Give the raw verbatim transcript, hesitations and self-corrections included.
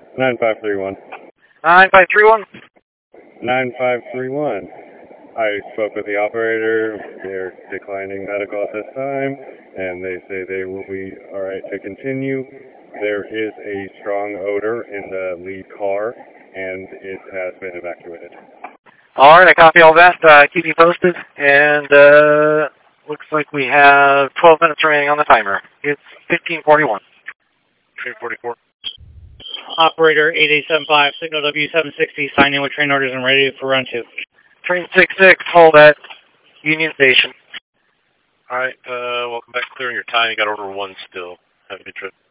nine five three one. nine five three one. nine five three one. I spoke with the operator. They're declining medical at this time, and they say they will be all right to continue. There is a strong odor in the lead car, and it has been evacuated. All right, I copy all that. Uh, keep you posted. And uh, looks like we have twelve minutes remaining on the timer. It's fifteen forty-one. Train forty-four. Operator eight eight seven five, signal W seven sixty, sign in with train orders and ready for run two. Train six six, hold at Union Station. All right, uh, welcome back. Clearing your time. You got order one still. Have a good trip.